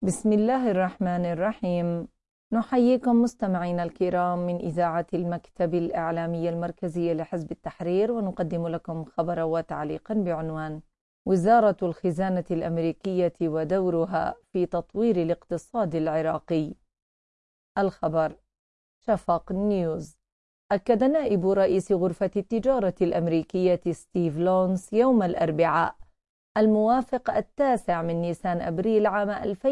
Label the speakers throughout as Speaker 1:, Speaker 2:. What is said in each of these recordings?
Speaker 1: بسم الله الرحمن الرحيم. نحييكم مستمعينا الكرام من إذاعة المكتب الإعلامي المركزي لحزب التحرير، ونقدم لكم خبرا وتعليقا بعنوان: وزارة الخزانة الأمريكية ودورها في تطوير الاقتصاد العراقي. الخبر: شفق نيوز. أكد نائب رئيس غرفة التجارة الأمريكية ستيف لونس يوم الأربعاء الموافق 9 من نيسان أبريل عام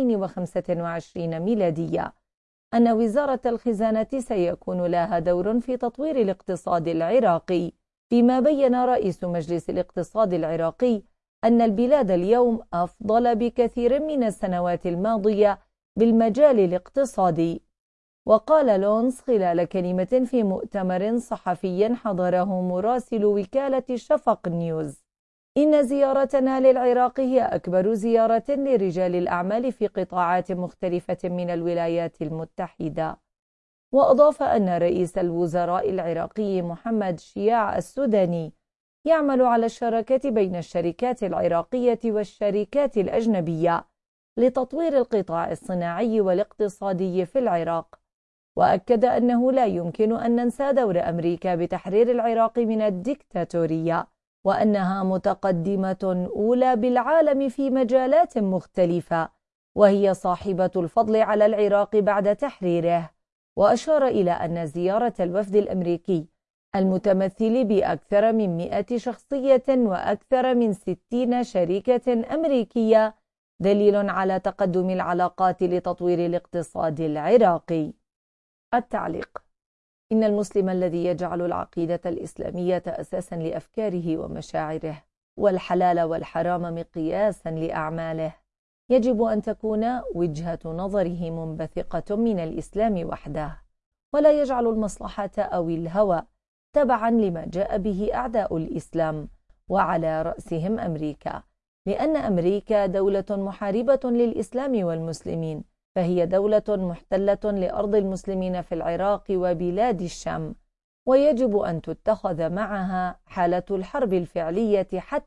Speaker 1: 2025 ميلادية أن وزارة الخزانة سيكون لها دور في تطوير الاقتصاد العراقي، فيما بين رئيس مجلس الاقتصاد العراقي أن البلاد اليوم أفضل بكثير من السنوات الماضية بالمجال الاقتصادي. وقال لونس خلال كلمة في مؤتمر صحفي حضره مراسل وكالة شفق نيوز: إن زيارتنا للعراق هي أكبر زيارة لرجال الأعمال في قطاعات مختلفة من الولايات المتحدة. وأضاف أن رئيس الوزراء العراقي محمد شياع السوداني يعمل على الشراكة بين الشركات العراقية والشركات الأجنبية لتطوير القطاع الصناعي والاقتصادي في العراق. وأكد أنه لا يمكن أن ننسى دور أمريكا بتحرير العراق من الدكتاتورية، وأنها متقدمة أولى بالعالم في مجالات مختلفة، وهي صاحبة الفضل على العراق بعد تحريره. وأشار إلى أن زيارة الوفد الأمريكي المتمثل بأكثر من 100 شخصية وأكثر من 60 شركة أمريكية دليل على تقدم العلاقات لتطوير الاقتصاد العراقي. التعليق: إن المسلم الذي يجعل العقيدة الإسلامية أساساً لأفكاره ومشاعره، والحلال والحرام مقياساً لأعماله، يجب أن تكون وجهة نظره منبثقة من الإسلام وحده، ولا يجعل المصلحة أو الهوى تبعاً لما جاء به أعداء الإسلام، وعلى رأسهم أمريكا، لأن أمريكا دولة محاربة للإسلام والمسلمين، فهي دولة محتلة لأرض المسلمين في العراق وبلاد الشام، ويجب أن تتخذ معها حالة الحرب الفعلية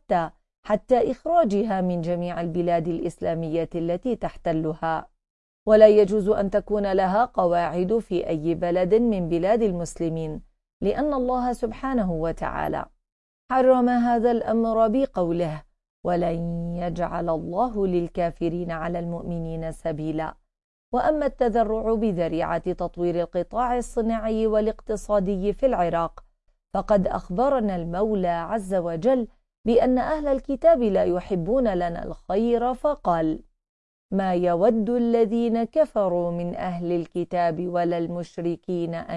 Speaker 1: حتى إخراجها من جميع البلاد الإسلامية التي تحتلها. ولا يجوز أن تكون لها قواعد في أي بلد من بلاد المسلمين، لأن الله سبحانه وتعالى حرم هذا الأمر بقوله: ولن يجعل الله للكافرين على المؤمنين سبيلا. وأما التذرع بذريعة تطوير القطاع الصناعي والاقتصادي في العراق، فقد أخبرنا المولى عز وجل بأن أهل الكتاب لا يحبون لنا الخير، فقال: ما يود الذين كفروا من أهل الكتاب ولا المشركين أن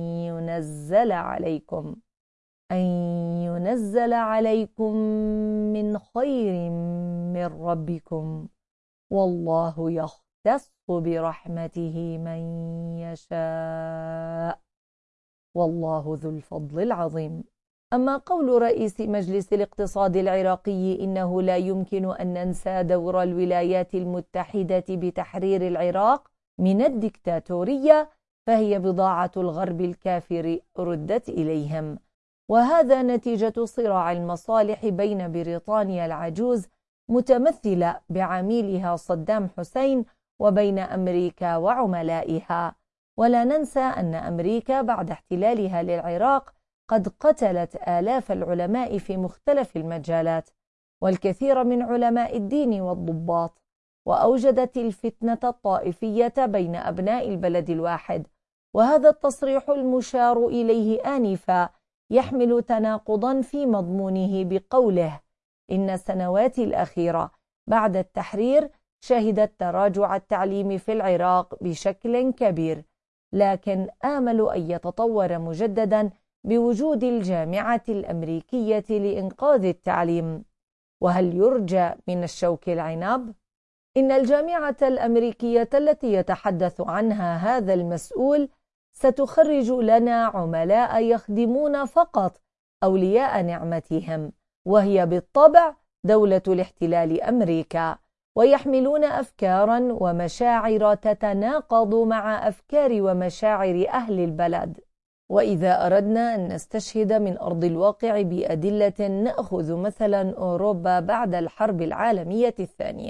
Speaker 1: ينزل عليكم من خير من ربكم، والله يختص برحمته من يشاء، والله ذو الفضل العظيم. أما قول رئيس مجلس الاقتصاد العراقي إنه لا يمكن أن ننسى دور الولايات المتحدة بتحرير العراق من الدكتاتورية، فهي بضاعة الغرب الكافر ردت إليهم، وهذا نتيجة صراع المصالح بين بريطانيا العجوز متمثلة بعميلها صدام حسين وبين أمريكا وعملائها. ولا ننسى أن أمريكا بعد احتلالها للعراق قد قتلت آلاف العلماء في مختلف المجالات، والكثير من علماء الدين والضباط، وأوجدت الفتنة الطائفية بين أبناء البلد الواحد. وهذا التصريح المشار إليه آنفا يحمل تناقضا في مضمونه بقوله: إن السنوات الأخيرة بعد التحرير شهدت تراجع التعليم في العراق بشكل كبير، لكن آمل أن يتطور مجددا بوجود الجامعة الأمريكية لإنقاذ التعليم. وهل يرجى من الشوك العناب؟ إن الجامعة الأمريكية التي يتحدث عنها هذا المسؤول ستخرج لنا عملاء يخدمون فقط أولياء نعمتهم، وهي بالطبع دولة الاحتلال أمريكا، ويحملون أفكارا ومشاعر تتناقض مع أفكار ومشاعر أهل البلد. وإذا أردنا أن نستشهد من أرض الواقع بأدلة، نأخذ مثلا أوروبا بعد الحرب العالمية الثانية،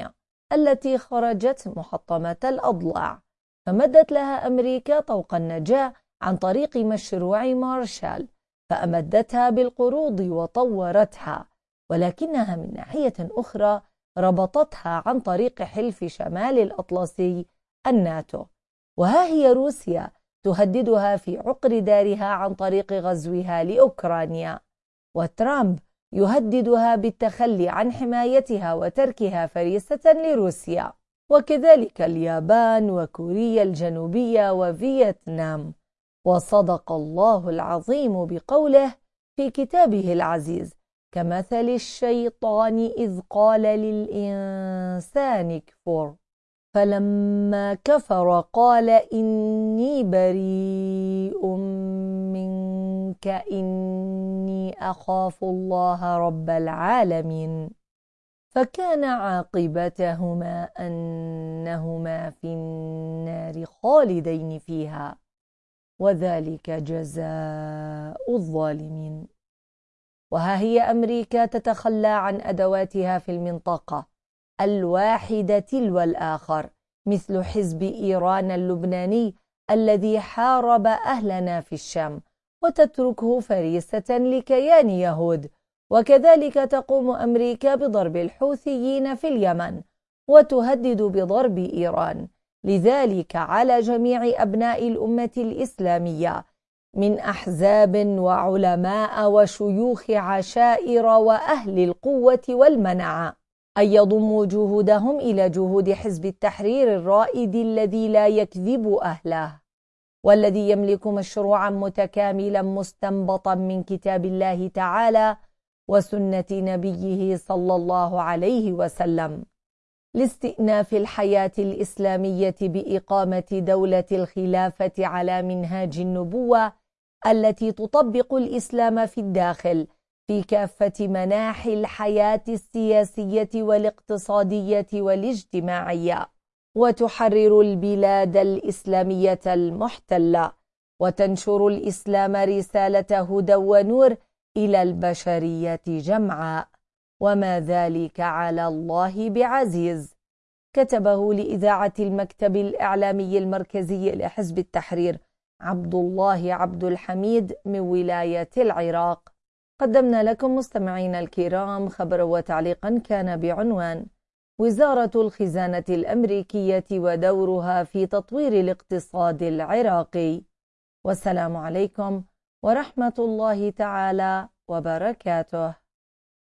Speaker 1: التي خرجت محطمة الأضلاع، فمدت لها أمريكا طوق النجاة عن طريق مشروع مارشال، فأمدتها بالقروض وطورتها، ولكنها من ناحية أخرى ربطتها عن طريق حلف شمال الأطلسي الناتو. وها هي روسيا تهددها في عقر دارها عن طريق غزوها لأوكرانيا، وترامب يهددها بالتخلي عن حمايتها وتركها فريسة لروسيا، وكذلك اليابان وكوريا الجنوبية وفيتنام. وصدق الله العظيم بقوله في كتابه العزيز: كمثل الشيطان إذ قال للإنسان اكفر فلما كفر قال إني بريء منك إني أخاف الله رب العالمين. فكان عاقبتهما أنهما في النار خالدين فيها، وذلك جزاء الظالمين. وها هي أمريكا تتخلى عن أدواتها في المنطقة الواحدة تلو الآخر، مثل حزب إيران اللبناني الذي حارب أهلنا في الشام، وتتركه فريسة لكيان يهود. وكذلك تقوم أمريكا بضرب الحوثيين في اليمن، وتهدد بضرب إيران. لذلك على جميع أبناء الأمة الإسلامية من أحزاب وعلماء وشيوخ عشائر وأهل القوة والمنعة أن يضموا جهودهم إلى جهود حزب التحرير الرائد الذي لا يكذب أهله، والذي يملك مشروعا متكاملا مستنبطا من كتاب الله تعالى وسنة نبيه صلى الله عليه وسلم، لاستئناف الحياة الإسلامية بإقامة دولة الخلافة على منهاج النبوة التي تطبق الإسلام في الداخل في كافة مناحي الحياة السياسية والاقتصادية والاجتماعية، وتحرر البلاد الإسلامية المحتلة، وتنشر الإسلام رسالة هدى ونور إلى البشرية جمعاء، وما ذلك على الله بعزيز. كتبه لإذاعة المكتب الإعلامي المركزي لحزب التحرير عبد الله عبد الحميد من ولاية العراق. قدمنا لكم مستمعين الكرام خبرا وتعليقا كان بعنوان: وزارة الخزانة الأمريكية ودورها في تطوير الاقتصاد العراقي. والسلام عليكم ورحمة الله تعالى وبركاته.